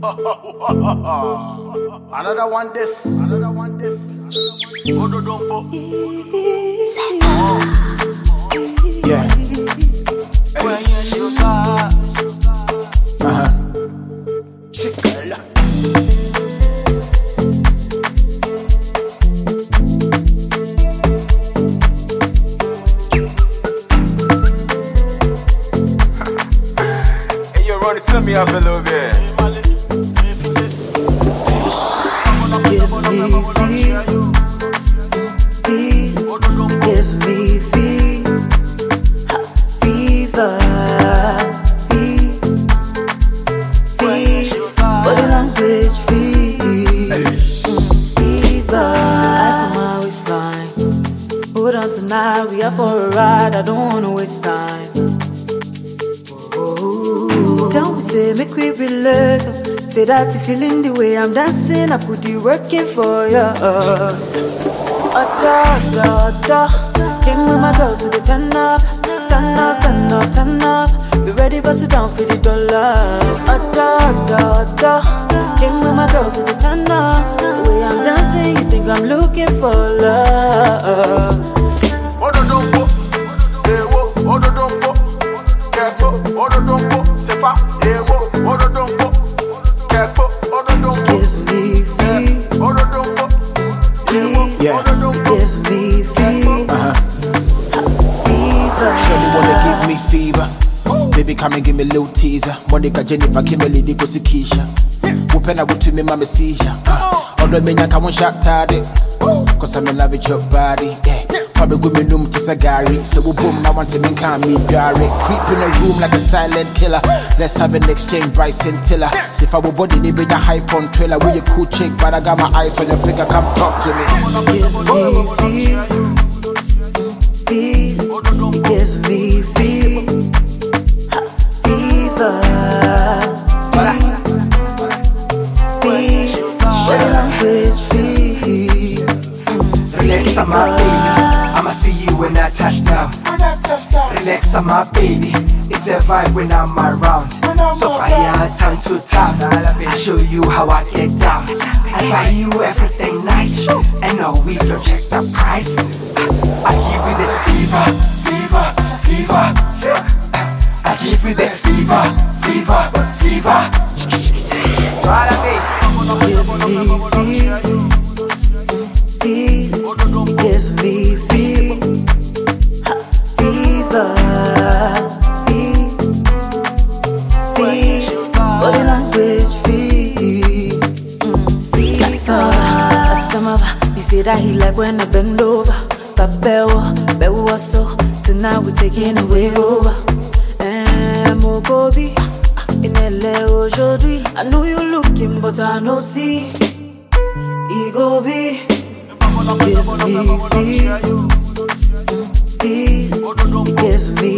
Another one this. Ododompo. Yeah. Chickala. Hey, you run it to me up a little bit. Tonight we are for a ride, I don't wanna waste time. Don't say make we relax. Say that you feeling the way I'm dancing, I put you working for you. Came with my girls with the turn up. We ready to sit down for the dollar. Came with my girls with the turn up. The way I'm dancing, you think I'm looking for love. Ododompo, ewo, ododompo, keko, ododompo, sepa, ewo, ododompo, keko, ododompo. Give me fever, ododompo, ewo, ododompo. Give me fever, fever. Surely wanna give me fever. Baby, come and give me a little teaser. Monica, Jennifer, Kimberly, Nico, Sikisha. Whooping out to me, mama seizure. Although me, I can't shut tardy. Cause I'm in love with your body. Yeah. Probably with me room to Sagari. So we boom, I want to make me Gary. Creep in a room like a silent killer. Let's have an exchange, Bryce and Tiller. See if I will body, they bring a hype on trailer. We a cool chick, but I got my eyes on your figure. Come talk to me. Give me fever, fever. Relax, I'm my baby. I'ma see you when I touch down. Relax, I'm my baby. It's a vibe when I'm around. So fire, time to town. I show you how I get down. I buy you everything nice, and no, we don't check the price. I give you the fever, fever, fever. I give you the fever, fever, fever. Give me fever, body language fever. He said that he like when I bend over. Bewo, so tonight we're taking away over. Mogobi, in LA aujourd'hui. I know you looking, but I no see. Ego be. Give me fever, give me